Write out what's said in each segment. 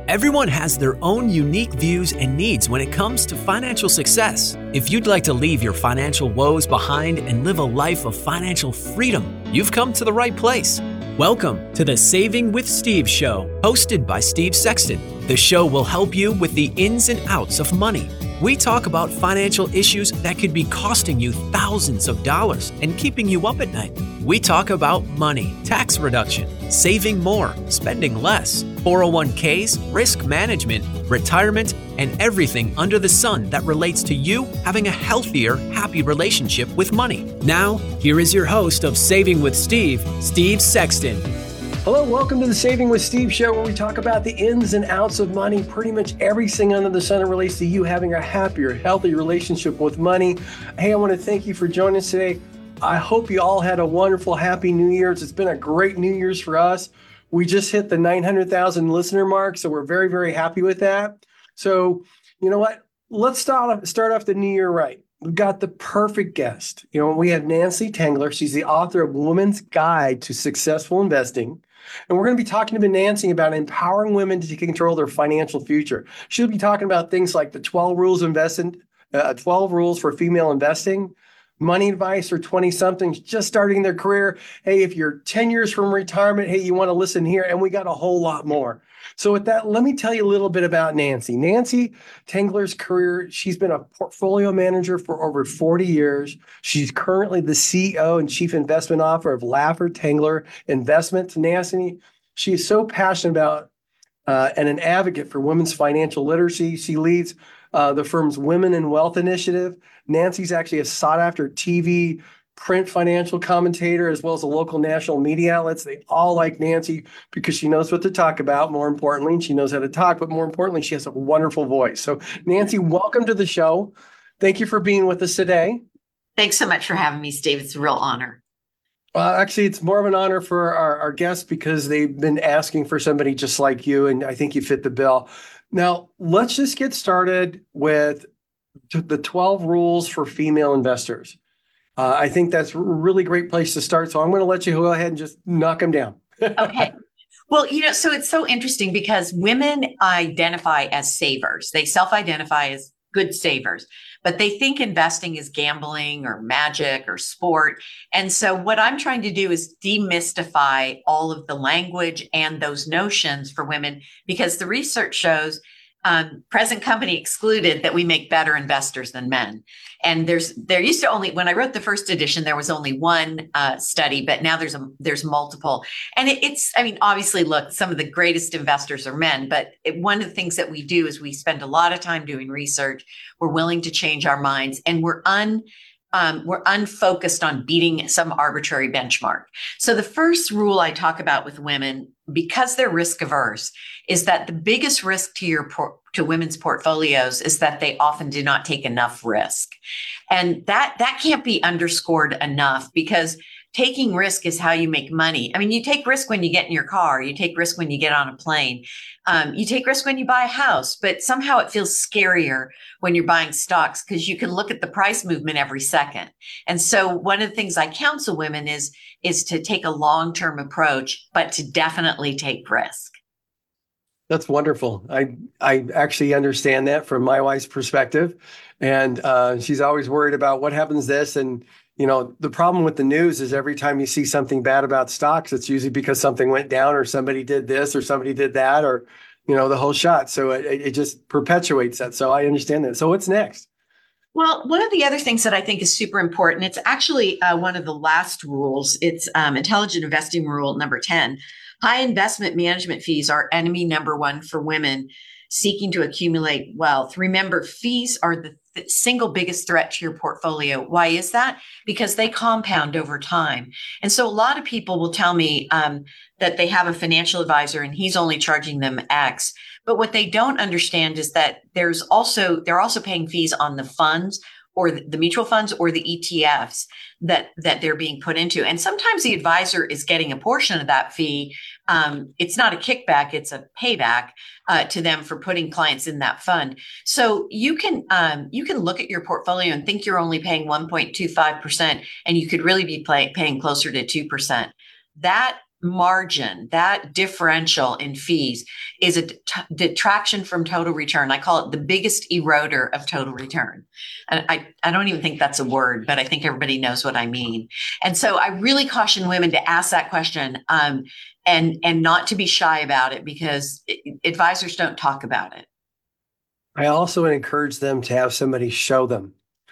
Everyone has their own unique views and needs when it comes to financial success. If you'd like to leave your financial woes behind and live a life of financial freedom, you've come to the right place. Welcome to the Saving with Steve show, hosted by Steve Sexton. The show will help you with the ins and outs of money. We talk about financial issues that could be costing you thousands of dollars and keeping you up at night. We talk about money, tax reduction, saving more, spending less, 401ks, risk management, retirement, and everything under the sun that relates to you having a healthier, happy relationship with money. Now, here is your host of Saving with Steve, Steve Sexton. Hello, welcome to the Saving with Steve show, where we talk about the ins and outs of money, pretty much everything under the sun that relates to you having a happier, healthy relationship with money. Hey, I want to thank you for joining us today. I hope you all had a wonderful, happy New Year's. It's been a great New Year's for us. We just hit the 900,000 listener mark, so we're very, very happy with that. So, you know what? Let's start off the new year right. We've got the perfect guest. We have Nancy Tengler. She's the author of Women's Guide to Successful Investing. And we're going to be talking to Nancy about empowering women to take control of their financial future. She'll be talking about things like the 12 rules of investing, 12 rules for female investing, money advice for 20-somethings just starting their career. Hey, if you're 10 years from retirement, hey, you want to listen here, and we got a whole lot more. So with that, let me tell you a little bit about Nancy. Nancy Tengler's career, she's been a portfolio manager for over 40 years. She's currently the CEO and Chief Investment Officer of Laffer Tengler Investments. Nancy, she is so passionate about and an advocate for women's financial literacy. She leads the firm's Women in Wealth Initiative. Nancy's actually a sought-after TV, print financial commentator, as well as the local national media outlets. They all like Nancy because she knows what to talk about, more importantly, and she knows how to talk, but more importantly, she has a wonderful voice. So Nancy, welcome to the show. Thank you for being with us today. Thanks so much for having me, Steve. It's a real honor. Actually, it's more of an honor for our guests because they've been asking for somebody just like you, and I think you fit the bill. Now, let's just get started with the 12 rules for female investors. I think that's a really great place to start. So I'm going to let you go ahead and just knock them down. Okay. Well, so it's so interesting because women identify as savers. They self-identify as good savers, but they think investing is gambling or magic or sport. And so what I'm trying to do is demystify all of the language and those notions for women, because the research shows, present company excluded, that we make better investors than men. And there used to only, when I wrote the first edition, there was only one study, but now there's multiple. And obviously, look, some of the greatest investors are men, but one of the things that we do is we spend a lot of time doing research. We're willing to change our minds, and we're unfocused on beating some arbitrary benchmark. So the first rule I talk about with women, because they're risk averse, is that the biggest risk to women's portfolios is that they often do not take enough risk. And that can't be underscored enough, because taking risk is how you make money. I mean, you take risk when you get in your car, you take risk when you get on a plane, you take risk when you buy a house, but somehow it feels scarier when you're buying stocks because you can look at the price movement every second. And so one of the things I counsel women is to take a long-term approach, but to definitely take risk. That's wonderful. I actually understand that from my wife's perspective. And she's always worried about what happens this. And, the problem with the news is every time you see something bad about stocks, it's usually because something went down or somebody did this or somebody did that, or, the whole shot. So it just perpetuates that. So I understand that. So what's next? Well, one of the other things that I think is super important, it's actually one of the last rules. It's Intelligent Investing Rule number 10. High investment management fees are enemy number one for women seeking to accumulate wealth. Remember, fees are the single biggest threat to your portfolio. Why is that? Because they compound over time. And so a lot of people will tell me that they have a financial advisor and he's only charging them X. But what they don't understand is that they're also paying fees on the funds or the mutual funds or the ETFs that they're being put into. And sometimes the advisor is getting a portion of that fee. It's not a kickback, it's a payback to them for putting clients in that fund. So you can look at your portfolio and think you're only paying 1.25%, and you could really be paying closer to 2%. That margin, that differential in fees is a detraction from total return. I call it the biggest eroder of total return. And I don't even think that's a word, but I think everybody knows what I mean. And so I really caution women to ask that question, and not to be shy about it, because advisors don't talk about it. I also encourage them to have somebody show them.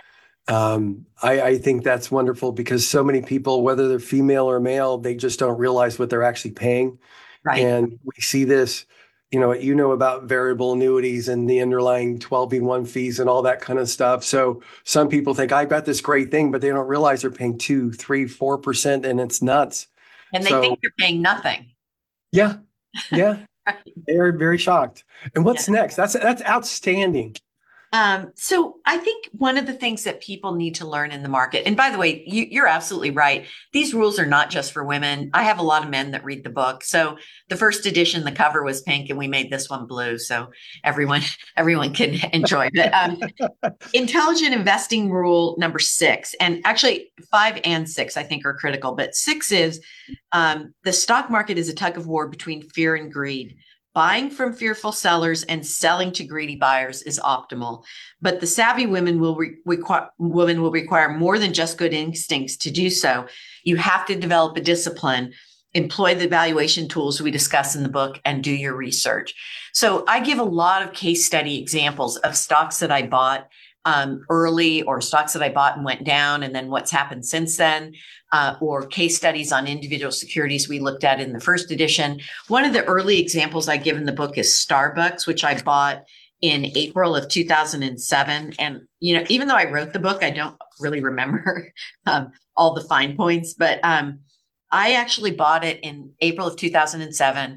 I think that's wonderful because so many people, whether they're female or male, they just don't realize what they're actually paying. Right. And we see this, about variable annuities and the underlying 12b1 fees and all that kind of stuff. So some people think I've got this great thing, but they don't realize they're paying 2, 3, 4%, and it's nuts. And they think they're paying nothing. Yeah. Yeah. Right. They're very shocked. And what's next? That's outstanding. So I think one of the things that people need to learn in the market, and by the way, you're absolutely right. These rules are not just for women. I have a lot of men that read the book. So the first edition, the cover was pink, and we made this one blue, so everyone can enjoy it. Intelligent investing rule number 6, and actually 5 and 6, I think, are critical. But 6 is the stock market is a tug of war between fear and greed. Buying from fearful sellers and selling to greedy buyers is optimal, but the savvy women will require more than just good instincts to do so. You have to develop a discipline, employ the valuation tools we discuss in the book, and do your research. So I give a lot of case study examples of stocks that I bought early, or stocks that I bought and went down, and then what's happened since then, or case studies on individual securities we looked at in the first edition. One of the early examples I give in the book is Starbucks, which I bought in April of 2007. And, even though I wrote the book, I don't really remember all the fine points, but I actually bought it in April of 2007.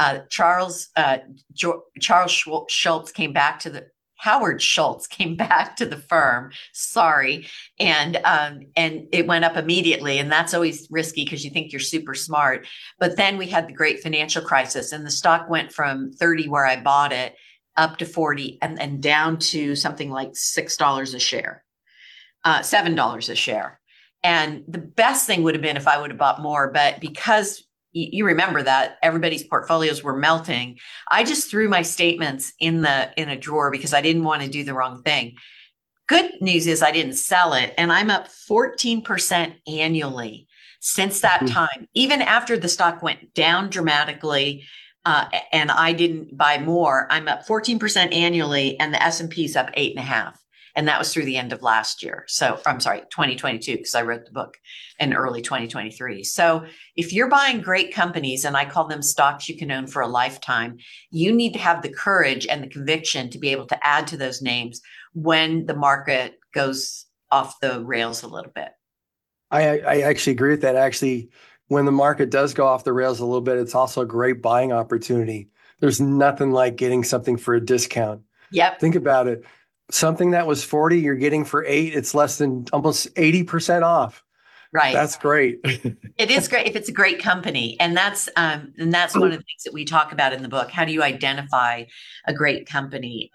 Howard Schultz came back to the firm. Sorry. And it went up immediately. And that's always risky because you think you're super smart. But then we had the great financial crisis, and the stock went from 30 where I bought it up to 40 and down to something like $6 a share, $7 a share. And the best thing would have been if I would have bought more, but because you remember that everybody's portfolios were melting, I just threw my statements in a drawer because I didn't want to do the wrong thing. Good news is I didn't sell it, and I'm up 14% annually since that time, even after the stock went down dramatically, and I didn't buy more. I'm up 14% annually, and the S&P's up 8.5%. And that was through the end of last year. So I'm sorry, 2022, because I wrote the book in early 2023. So if you're buying great companies, and I call them stocks you can own for a lifetime, you need to have the courage and the conviction to be able to add to those names when the market goes off the rails a little bit. I actually agree with that. Actually, when the market does go off the rails a little bit, it's also a great buying opportunity. There's nothing like getting something for a discount. Yep. Think about it. Something that was 40, you're getting for 8, it's less than almost 80% off. Right. That's great. It is great if it's a great company. And that's one of the things that we talk about in the book. How do you identify a great company?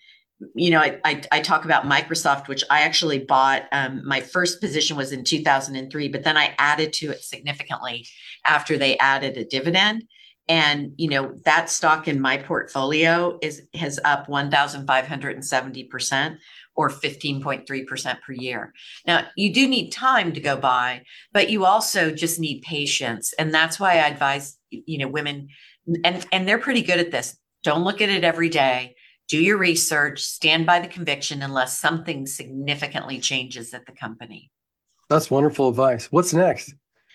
I talk about Microsoft, which I actually bought. My first position was in 2003, but then I added to it significantly after they added a dividend. And, that stock in my portfolio has up 1,570%, or 15.3% per year. Now, you do need time to go by, but you also just need patience. And that's why I advise, women, and they're pretty good at this. Don't look at it every day. Do your research, stand by the conviction unless something significantly changes at the company. That's wonderful advice. What's next?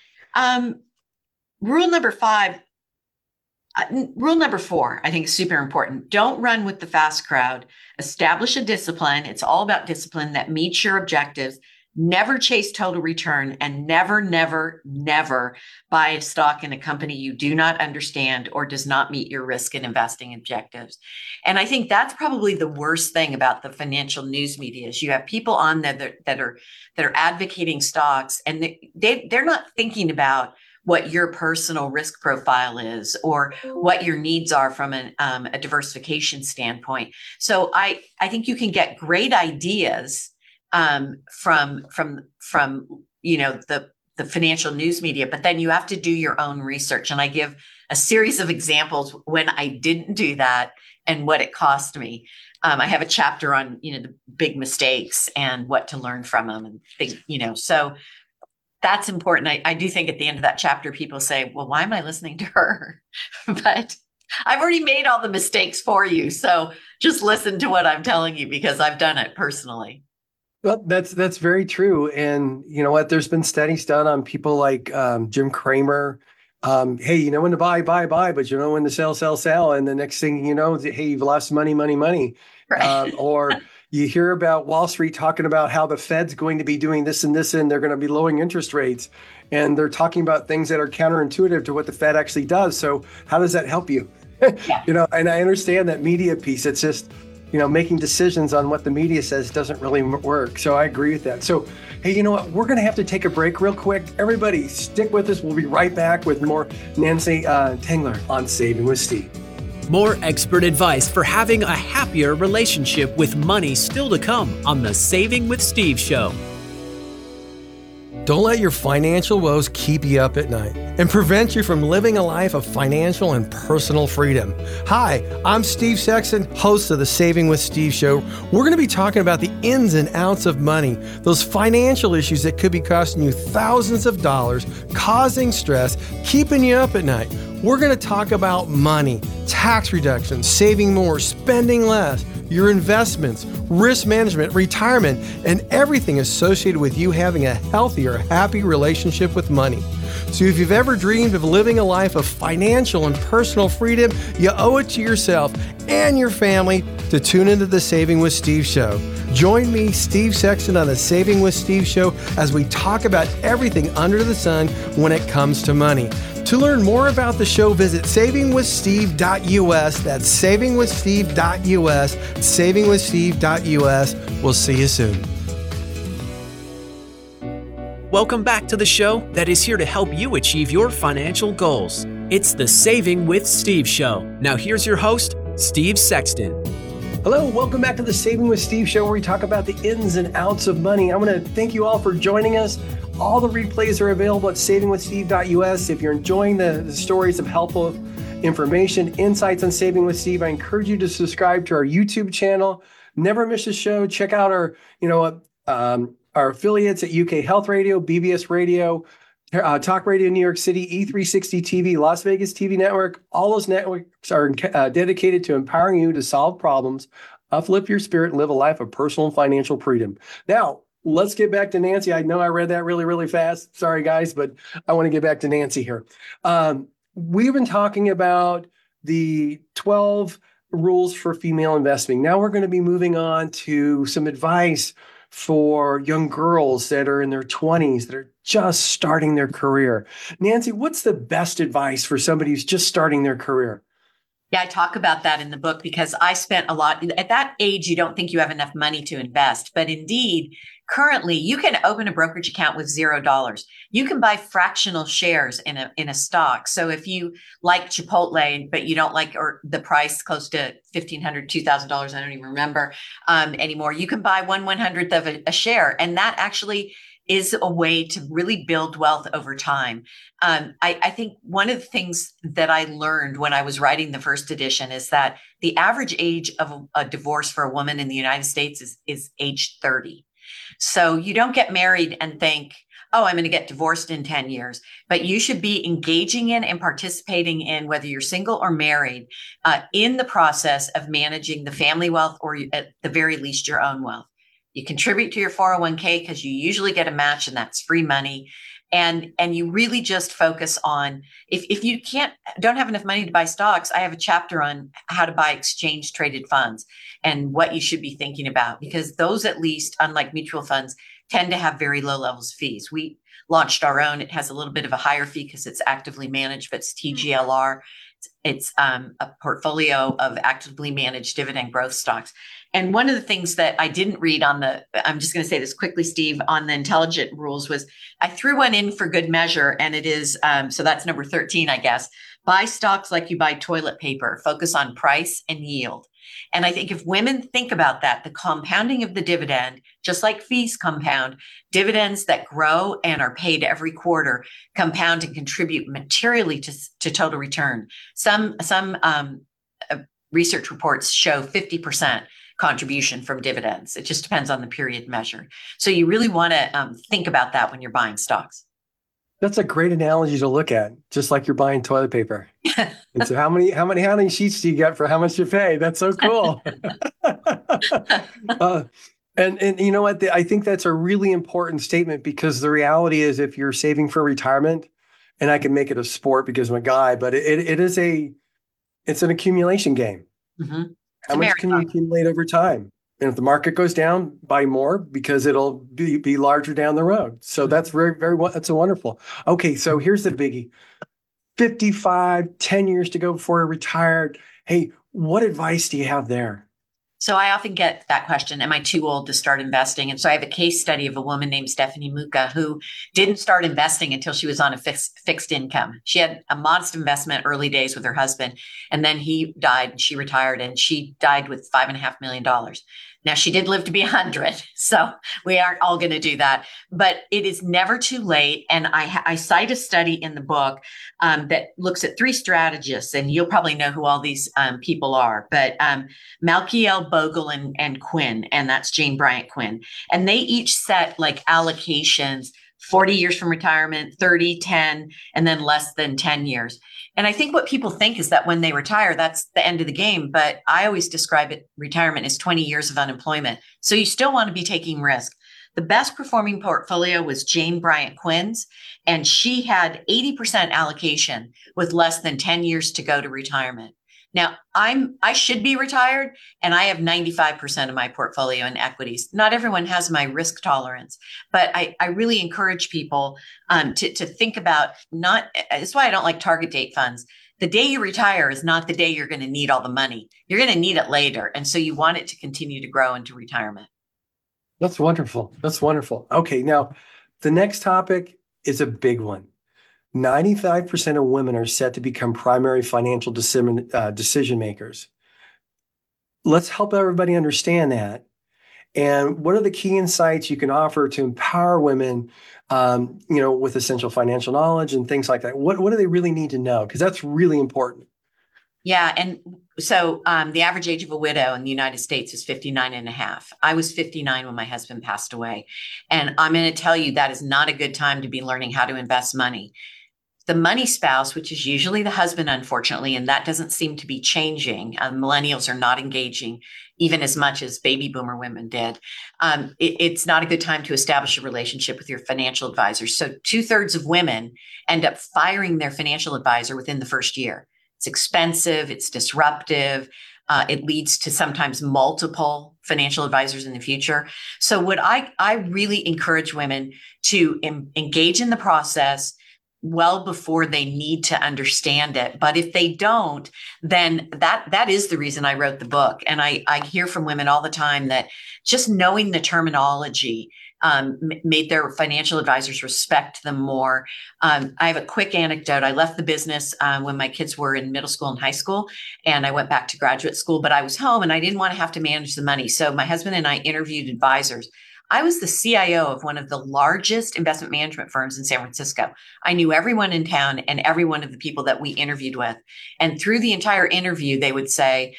Rule number 5. Rule number 4, I think, is super important. Don't run with the fast crowd. Establish a discipline. It's all about discipline that meets your objectives. Never chase total return, and never, never, never buy a stock in a company you do not understand or does not meet your risk and investing objectives. And I think that's probably the worst thing about the financial news media is you have people on there that are advocating stocks, and they're not thinking about what your personal risk profile is or what your needs are from a diversification standpoint. So I think you can get great ideas from the the financial news media, but then you have to do your own research. And I give a series of examples when I didn't do that and what it cost me. I have a chapter on, the big mistakes and what to learn from them and things, so that's important. I do think at the end of that chapter, people say, well, why am I listening to her? But I've already made all the mistakes for you. So just listen to what I'm telling you because I've done it personally. Well, that's very true. And you know what? There's been studies done on people like Jim Cramer. Hey, you know when to buy, but you know when to sell. And the next thing you know, hey, you've lost money. Right. Or you hear about Wall Street talking about how the Fed's going to be doing this and this, and they're going to be lowering interest rates. And they're talking about things that are counterintuitive to what the Fed actually does. So how does that help you? Yeah. And I understand that media piece. It's just, making decisions on what the media says doesn't really work. So I agree with that. So, hey, you know what? We're going to have to take a break real quick. Everybody stick with us. We'll be right back with more Nancy Tengler on Saving with Steve. More expert advice for having a happier relationship with money still to come on the Saving with Steve show. Don't let your financial woes keep you up at night and prevent you from living a life of financial and personal freedom. Hi, I'm Steve Sexton, host of the Saving with Steve show. We're going to be talking about the ins and outs of money, those financial issues that could be costing you thousands of dollars, causing stress, keeping you up at night. We're going to talk about money, tax reduction, saving more, spending less, your investments, risk management, retirement, and everything associated with you having a healthier, happy relationship with money. So if you've ever dreamed of living a life of financial and personal freedom, you owe it to yourself and your family to tune into the Saving with Steve show. Join me, Steve Sexton, on the Saving with Steve show as we talk about everything under the sun when it comes to money. To learn more about the show, visit savingwithsteve.us. That's savingwithsteve.us, savingwithsteve.us. We'll see you soon. Welcome back to the show that is here to help you achieve your financial goals. It's the Saving with Steve show. Now here's your host, Steve Sexton. Hello, welcome back to the Saving with Steve show where we talk about the ins and outs of money. I want to thank you all for joining us. All the replays are available at savingwithsteve.us. If you're enjoying the stories of helpful information, insights on Saving with Steve, I encourage you to subscribe to our YouTube channel. Never miss a show. Check out our affiliates at UK Health Radio, BBS Radio, Talk Radio New York City, E360 TV, Las Vegas TV Network. All those networks are dedicated to empowering you to solve problems, uplift your spirit, and live a life of personal and financial freedom. Now, let's get back to Nancy. I know I read that really, really fast. Sorry, guys, but I want to get back to Nancy here. We've been talking about the 12 rules for female investing. Now we're going to be moving on to some advice for young girls that are in their 20s that are just starting their career. Nancy, what's the best advice for somebody who's just starting their career? Yeah, I talk about that in the book because I spent a lot at that age. You don't think you have enough money to invest, but indeed, currently you can open a brokerage account with $0. You can buy fractional shares in a stock. So if you like Chipotle, but you don't like or the price close to $1,500, $2,000, I don't even remember anymore, you can buy 1/100th of a share, and that actually is a way to really build wealth over time. I think one of the things that I learned when I was writing the first edition is that the average age of a divorce for a woman in the United States is age 30. So you don't get married and think, oh, I'm going to get divorced in 10 years, but you should be engaging in and participating in, whether you're single or married, in the process of managing the family wealth or at the very least your own wealth. You contribute to your 401k because you usually get a match and that's free money. And you really just focus on, if you don't have enough money to buy stocks, I have a chapter on how to buy exchange traded funds and what you should be thinking about, because those, at least, unlike mutual funds, tend to have very low levels of fees. We launched our own. It has a little bit of a higher fee because it's actively managed, but it's TGLR. It's a portfolio of actively managed dividend growth stocks. And one of the things that I didn't read I'm just going to say this quickly, Steve, on the intelligent rules was I threw one in for good measure. And it is, so that's number 13, I guess. Buy stocks like you buy toilet paper. Focus on price and yield. And I think if women think about that, the compounding of the dividend, just like fees compound, dividends that grow and are paid every quarter compound and contribute materially to total return. Some research reports show 50% contribution from dividends. It just depends on the period measured. So you really want to think about that when you're buying stocks. That's a great analogy to look at, just like you're buying toilet paper. And so how many sheets do you get for how much you pay? That's so cool. And you know what? I think that's a really important statement, because the reality is, if you're saving for retirement, and I can make it a sport because I'm a guy, but it's an accumulation game. Mm-hmm. How much can you accumulate over time? And if the market goes down, buy more, because it'll be larger down the road. So that's that's a wonderful. Okay, so here's the biggie. 55, 10 years to go before you're retired. Hey, what advice do you have there? So I often get that question, am I too old to start investing? And so I have a case study of a woman named Stephanie Muka who didn't start investing until she was on a fixed income. She had a modest investment early days with her husband, and then he died and she retired, and she died with $5.5 million. Now, she did live to be 100, so we aren't all going to do that, but it is never too late. And I cite a study in the book that looks at 3 strategists, and you'll probably know who all these people are, but Malkiel, Bogle, and Quinn, and that's Jane Bryant Quinn. And they each set like allocations, 40 years from retirement, 30, 10, and then less than 10 years. And I think what people think is that when they retire, that's the end of the game. But I always describe retirement as 20 years of unemployment. So you still want to be taking risk. The best performing portfolio was Jane Bryant Quinn's, and she had 80% allocation with less than 10 years to go to retirement. Now, I should be retired, and I have 95% of my portfolio in equities. Not everyone has my risk tolerance, but I really encourage people to think about that's why I don't like target date funds. The day you retire is not the day you're going to need all the money. You're going to need it later. And so you want it to continue to grow into retirement. That's wonderful. That's wonderful. Okay, now the next topic is a big one. 95% of women are set to become primary financial decision makers. Let's help everybody understand that. And what are the key insights you can offer to empower women, with essential financial knowledge and things like that? What do they really need to know? Because that's really important. Yeah. And so the average age of a widow in the United States is 59 and a half. I was 59 when my husband passed away. And I'm going to tell you that is not a good time to be learning how to invest money. The money spouse, which is usually the husband, unfortunately, and that doesn't seem to be changing. Millennials are not engaging even as much as baby boomer women did. It's not a good time to establish a relationship with your financial advisor. So 2/3 of women end up firing their financial advisor within the first year. It's expensive. It's disruptive. It leads to sometimes multiple financial advisors in the future. So what I really encourage women to engage in the process well before they need to understand it. But if they don't, then that is the reason I wrote the book. And I hear from women all the time that just knowing the terminology made their financial advisors respect them more. I have a quick anecdote. I left the business when my kids were in middle school and high school, and I went back to graduate school, but I was home and I didn't want to have to manage the money. So my husband and I interviewed advisors. I was the CIO of one of the largest investment management firms in San Francisco. I knew everyone in town and every one of the people that we interviewed with. And through the entire interview, they would say,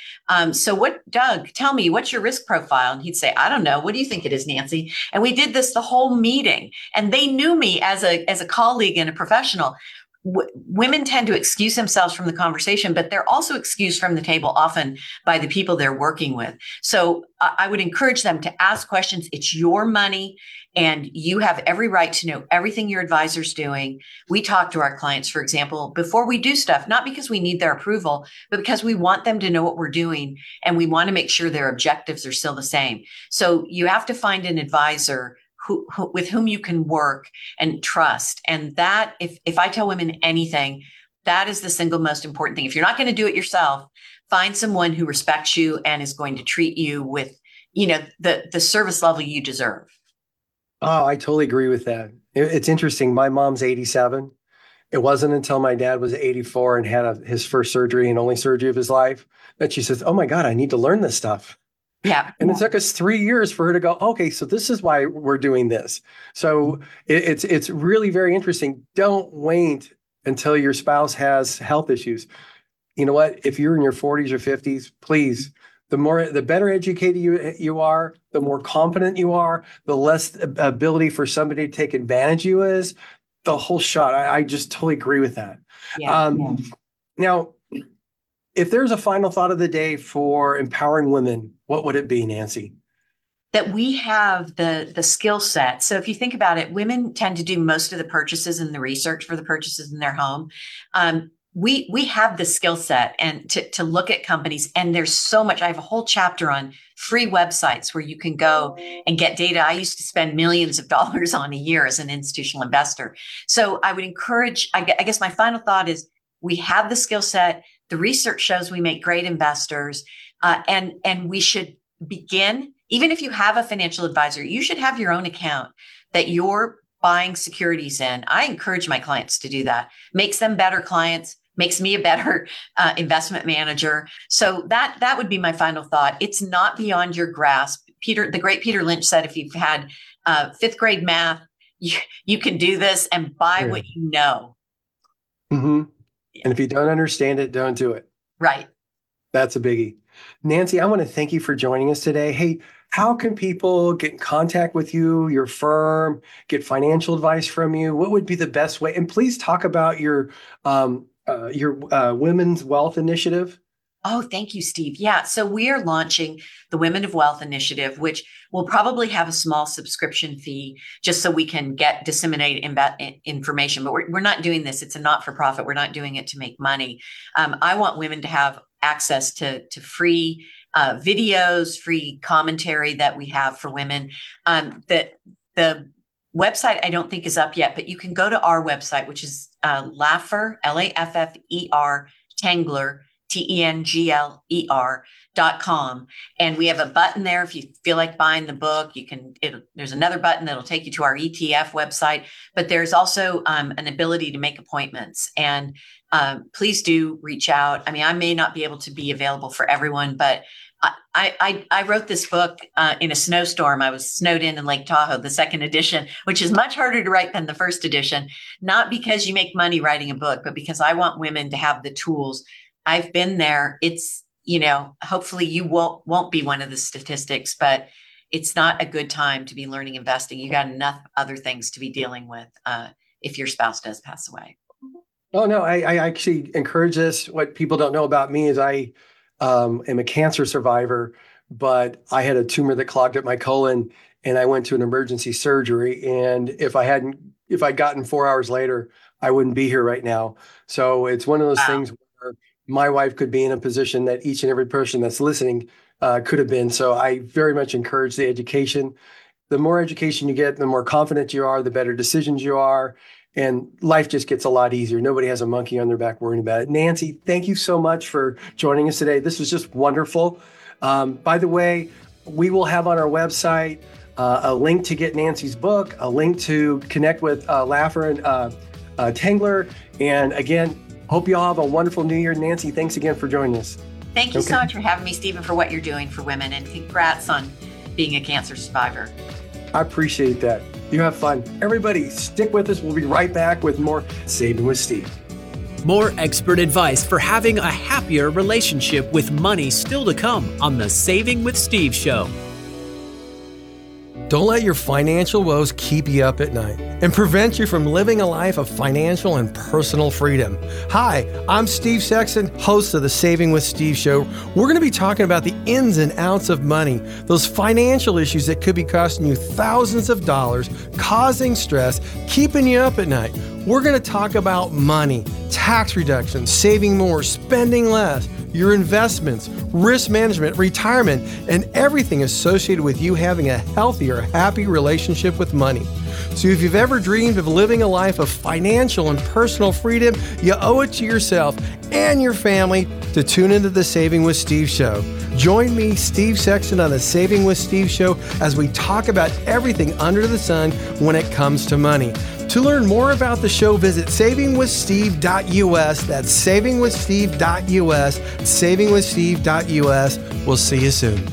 Doug, tell me, what's your risk profile? And he'd say, I don't know. What do you think it is, Nancy? And we did this the whole meeting. And they knew me as a colleague and a professional. Women tend to excuse themselves from the conversation, but they're also excused from the table often by the people they're working with. So I would encourage them to ask questions. It's your money, and you have every right to know everything your advisor's doing. We talk to our clients, for example, before we do stuff, not because we need their approval, but because we want them to know what we're doing, and we want to make sure their objectives are still the same. So you have to find an advisor with whom you can work and trust. And that, if I tell women anything, that is the single most important thing. If you're not going to do it yourself, find someone who respects you and is going to treat you with, the service level you deserve. Oh, I totally agree with that. It's interesting. My mom's 87, It wasn't until my dad was 84 and had his first surgery and only surgery of his life that she says, "Oh my God, I need to learn this stuff." Yeah. And it took us 3 years for her to go, "Okay, so this is why we're doing this." So it's really very interesting. Don't wait until your spouse has health issues. You know what? If you're in your 40s or 50s, please, the better educated you are, the more confident you are, the less ability for somebody to take advantage of you is. The whole shot. I just totally agree with that. Yeah. Now, if there's a final thought of the day for empowering women, what would it be, Nancy? That we have the skill set. So if you think about it, women tend to do most of the purchases and the research for the purchases in their home. We have the skill set and to look at companies, and there's so much. I have a whole chapter on free websites where you can go and get data. I used to spend millions of dollars on a year as an institutional investor. So I would encourage, I guess my final thought is we have the skill set. The research shows we make great investors, and we should begin, even if you have a financial advisor, you should have your own account that you're buying securities in. I encourage my clients to do that. Makes them better clients, makes me a better investment manager. So that would be my final thought. It's not beyond your grasp. The great Peter Lynch said, if you've had fifth grade math, you can do this and buy what you know. Mm-hmm. And if you don't understand it, don't do it. Right. That's a biggie. Nancy, I want to thank you for joining us today. Hey, how can people get in contact with you, your firm, get financial advice from you? What would be the best way? And please talk about your Women's Wealth Initiative. Oh, thank you, Steve. Yeah. So we are launching the Women of Wealth Initiative, which will probably have a small subscription fee just so we can disseminate information. But we're not doing this. It's a not-for-profit. We're not doing it to make money. I want women to have access to free videos, free commentary that we have for women. The website I don't think is up yet, but you can go to our website, which is Laffer, Laffer, Tengler, TENGLER.com. And we have a button there. If you feel like buying the book, there's another button that'll take you to our ETF website, but there's also an ability to make appointments. And please do reach out. I mean, I may not be able to be available for everyone, but I wrote this book in a snowstorm. I was snowed in Lake Tahoe, the second edition, which is much harder to write than the first edition, not because you make money writing a book, but because I want women to have the tools. I've been there. It's, hopefully you won't be one of the statistics, but it's not a good time to be learning investing. You got enough other things to be dealing with if your spouse does pass away. Oh, no, I actually encourage this. What people don't know about me is I am a cancer survivor, but I had a tumor that clogged up my colon and I went to an emergency surgery. And if I'd gotten 4 hours later, I wouldn't be here right now. So it's one of those things where my wife could be in a position that each and every person that's listening could have been. So I very much encourage the education. The more education you get, the more confident you are, the better decisions you are. And life just gets a lot easier. Nobody has a monkey on their back worrying about it. Nancy, thank you so much for joining us today. This was just wonderful. By the way, we will have on our website a link to get Nancy's book, a link to connect with Laffer and Tengler. And again, hope you all have a wonderful New Year. Nancy, thanks again for joining us. Thank you so much for having me, Stephen, for what you're doing for women. And congrats on being a cancer survivor. I appreciate that. You have fun. Everybody, stick with us. We'll be right back with more Saving with Steve. More expert advice for having a happier relationship with money still to come on the Saving with Steve show. Don't let your financial woes keep you up at night and prevent you from living a life of financial and personal freedom. Hi, I'm Steve Sexton, host of the Saving with Steve show. We're going to be talking about the ins and outs of money, those financial issues that could be costing you thousands of dollars, causing stress, keeping you up at night. We're going to talk about money, tax reduction, saving more, spending less, your investments, risk management, retirement, and everything associated with you having a healthier, happy relationship with money. So if you've ever dreamed of living a life of financial and personal freedom, you owe it to yourself and your family to tune into the Saving with Steve show. Join me, Steve Sexton, on the Saving with Steve show as we talk about everything under the sun when it comes to money. To learn more about the show, visit savingwithsteve.us. That's savingwithsteve.us, savingwithsteve.us. We'll see you soon.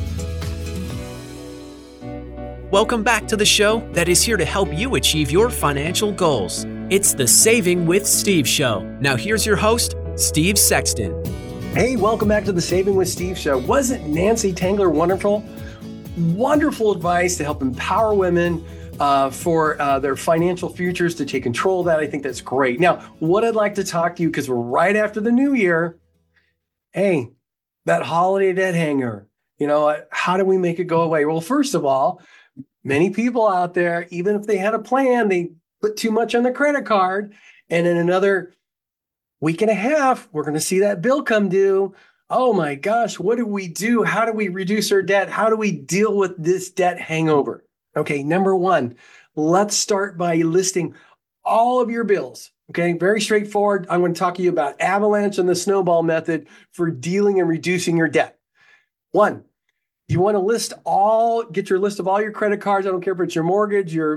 Welcome back to the show that is here to help you achieve your financial goals. It's the Saving with Steve show. Now here's your host, Steve Sexton. Hey, welcome back to the Saving with Steve show. Wasn't Nancy Tangler wonderful? Wonderful advice to help empower women for their financial futures, to take control of that. I think that's great. Now, what I'd like to talk to you, because we're right after the new year. Hey, that holiday debt hanger, how do we make it go away? Well, first of all, many people out there, even if they had a plan, they put too much on the credit card, and in another week and a half, we're going to see that bill come due. Oh my gosh, what do we do? How do we reduce our debt? How do we deal with this debt hangover? Okay, number one, let's start by listing all of your bills. Okay, very straightforward. I'm going to talk to you about avalanche and the snowball method for dealing and reducing your debt. One, you want to get your list of all your credit cards. I don't care if it's your mortgage, your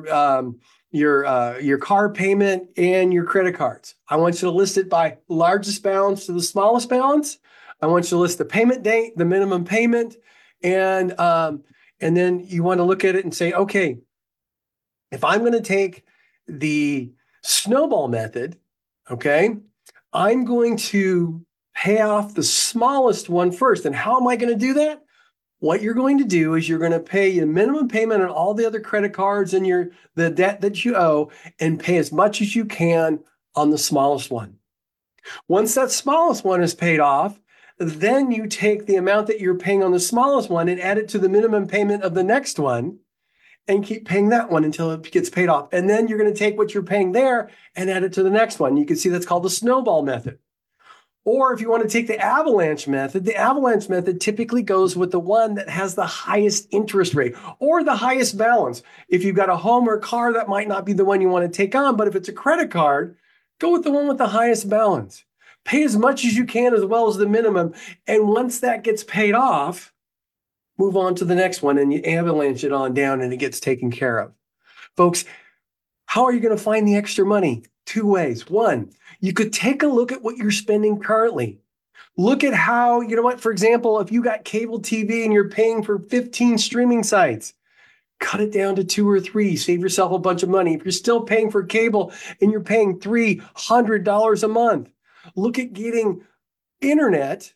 car payment, and your credit cards. I want you to list it by largest balance to the smallest balance. I want you to list the payment date, the minimum payment, and then you want to look at it and say, okay, if I'm going to take the snowball method, okay, I'm going to pay off the smallest one first. And how am I going to do that? What you're going to do is you're going to pay your minimum payment on all the other credit cards and the debt that you owe, and pay as much as you can on the smallest one. Once that smallest one is paid off, then you take the amount that you're paying on the smallest one and add it to the minimum payment of the next one and keep paying that one until it gets paid off. And then you're going to take what you're paying there and add it to the next one. You can see that's called the snowball method. Or if you want to take the avalanche method typically goes with the one that has the highest interest rate or the highest balance. If you've got a home or car, that might not be the one you want to take on, but if it's a credit card, go with the one with the highest balance. Pay as much as you can as well as the minimum. And once that gets paid off, move on to the next one and you avalanche it on down and it gets taken care of. Folks, how are you going to find the extra money? Two ways. One, you could take a look at what you're spending currently. Look at how, for example, if you got cable TV and you're paying for 15 streaming sites, cut it down to 2 or 3, save yourself a bunch of money. If you're still paying for cable and you're paying $300 a month, look at getting internet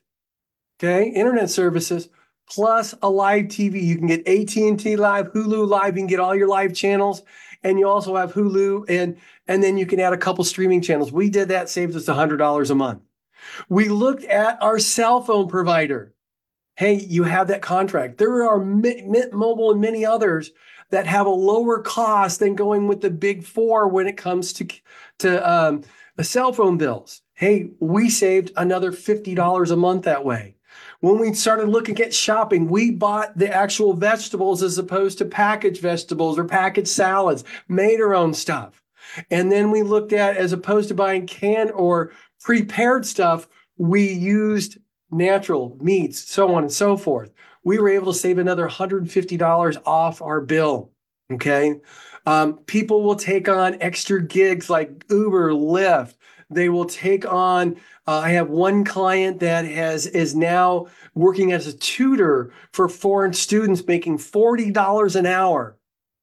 services, plus a live TV. You can get AT&T Live, Hulu Live. You can get all your live channels. And you also have Hulu, and then you can add a couple streaming channels. We did that, saved us $100 a month. We looked at our cell phone provider. Hey, you have that contract. There are Mint Mobile and many others that have a lower cost than going with the big four when it comes to the cell phone bills. Hey, we saved another $50 a month that way. When we started looking at shopping, we bought the actual vegetables as opposed to packaged vegetables or packaged salads, made our own stuff. And then we looked at, as opposed to buying canned or prepared stuff, we used natural meats, so on and so forth. We were able to save another $150 off our bill. Okay. People will take on extra gigs like Uber, Lyft. They will take on, I have one client that is now working as a tutor for foreign students, making $40 an hour.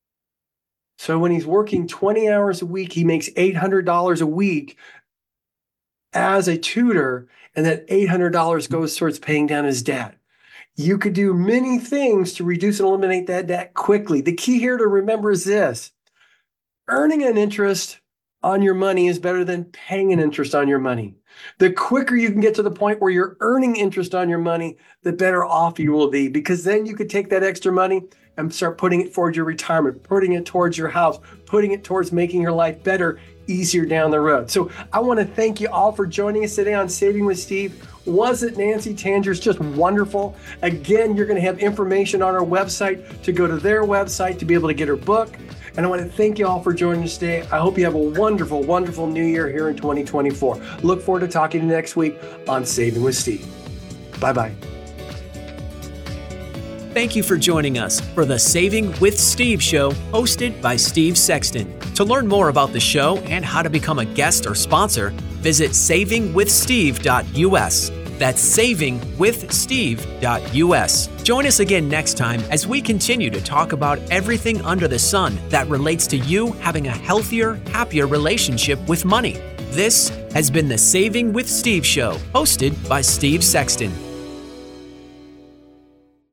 So when he's working 20 hours a week, he makes $800 a week as a tutor, and that $800 goes towards paying down his debt. You could do many things to reduce and eliminate that debt quickly. The key here to remember is this: earning an interest on your money is better than paying an interest on your money. The quicker you can get to the point where you're earning interest on your money, the better off you will be, because then you could take that extra money and start putting it towards your retirement, putting it towards your house, putting it towards making your life better, easier down the road. So I want to thank you all for joining us today on Saving with Steve. Wasn't Nancy Tangers just wonderful? Again, you're going to have information on our website to go to their website to be able to get her book. And I want to thank you all for joining us today. I hope you have a wonderful, wonderful new year here in 2024. Look forward to talking to you next week on Saving with Steve. Bye-bye. Thank you for joining us for the Saving with Steve show, hosted by Steve Sexton. To learn more about the show and how to become a guest or sponsor, visit savingwithsteve.us. That's savingwithsteve.us. Join us again next time as we continue to talk about everything under the sun that relates to you having a healthier, happier relationship with money. This has been the Saving with Steve show, hosted by Steve Sexton.